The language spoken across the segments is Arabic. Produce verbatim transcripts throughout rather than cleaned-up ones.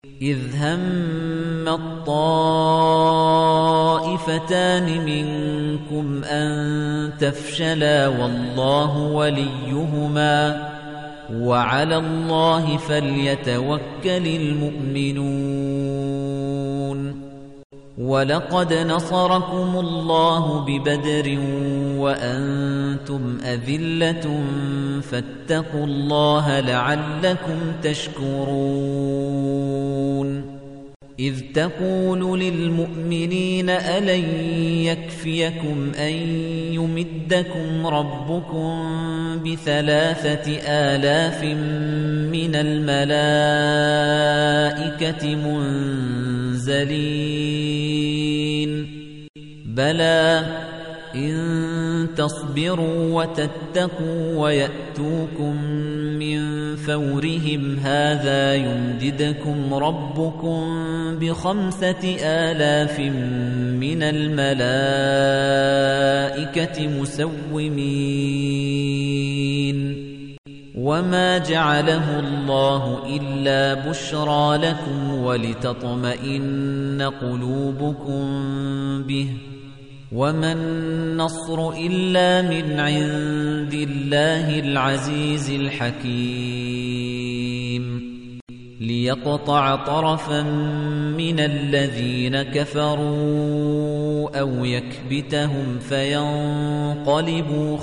إِذْ هَمَّ الطَّائِفَتَانِ مِنكُمْ أَن تَفْشَلَا وَاللَّهُ وَلِيُّهُمَا وَعَلَى اللَّهِ فَلْيَتَوَكَّلِ الْمُؤْمِنُونَ وَلَقَدْ نَصَرَكُمُ اللَّهُ بِبَدْرٍ وَأَنتُمْ أَذِلَّةٌ فَاتَّقُوا اللَّهَ لَعَلَّكُمْ تَشْكُرُونَ إِذْ تَقُولُ لِلْمُؤْمِنِينَ أَلَنْ يَكْفِيَكُمْ أَنْ يُمِدَّكُمْ رَبُّكُمْ بِثَلَاثَةِ آلَافٍ مِنَ الْمَلَائِكَةِ مُنْزَلِينَ بَلَى إِن تَصْبِرُوا وَتَتَّقُوا وَيَأْتُوكُم مِّن فَوْرِهِمْ هَٰذَا يُمْدِدْكُمْ رَبُّكُم بِخَمْسَةِ آلَافٍ مِّنَ الْمَلَائِكَةِ مُسَوِّمِينَ وَمَا جَعَلَهُ اللَّهُ إِلَّا بُشْرَىٰ لَكُمْ وَلِتَطْمَئِنَّ قُلُوبُكُم بِهِ وَمَا النَّصْرُ إِلَّا مِنْ عِندِ اللَّهِ الْعَزِيزِ الْحَكِيمِ لِيَقْطَعَ طَرَفًا مِنَ الَّذِينَ كَفَرُوا أَوْ يَكْبِتَهُمْ فَيَنقَلِبُوا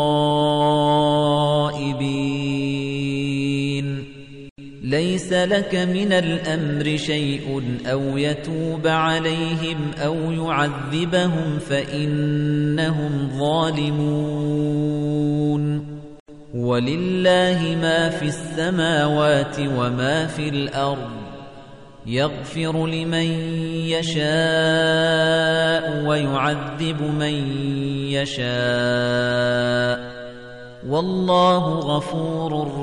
خَائِبِينَ لَيْسَ لَكَ مِنَ الْأَمْرِ شَيْءٌ أَوْ يَتُوبَ عَلَيْهِمْ أَوْ يُعَذِّبَهُمْ فَإِنَّهُمْ ظَالِمُونَ وَلِلَّهِ مَا فِي السَّمَاوَاتِ وَمَا فِي الْأَرْضِ يَغْفِرُ لِمَن يَشَاءُ وَيُعَذِّبُ مَن يَشَاءُ وَاللَّهُ غَفُورٌ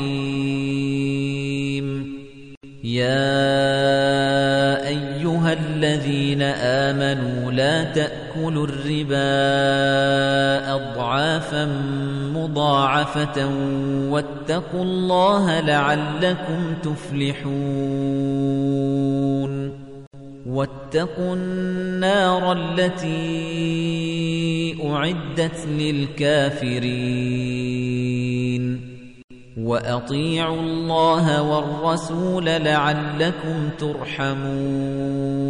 رَّحِيمٌ يَا أَيُّهَا الَّذِينَ آمَنُوا لَا تَأْكُلُوا الرِّبَا أَضْعَافًا مُضَاعَفَةً وَاتَّقُوا اللَّهَ لَعَلَّكُمْ تُفْلِحُونَ وَاتَّقُوا النَّارَ الَّتِي أُعِدَّتْ لِلْكَافِرِينَ وَأَطِيعُوا اللَّهَ وَالرَّسُولَ لَعَلَّكُمْ تُرْحَمُونَ